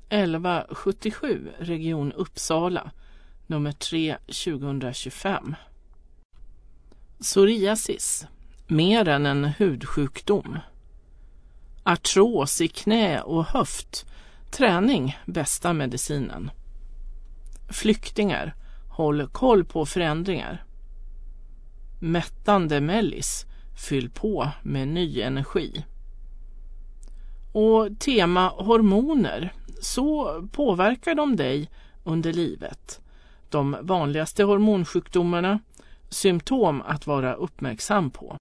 1177 Region Uppsala, nummer 3 2025. Psoriasis, mer än en hudsjukdom. Artros i knä och höft, träning bästa medicinen. Flyktingar, håll koll på förändringar. Mättande mellis, fyll på med ny energi. Och tema hormoner, så påverkar de dig under livet. De vanligaste hormonsjukdomarna, symptom att vara uppmärksam på.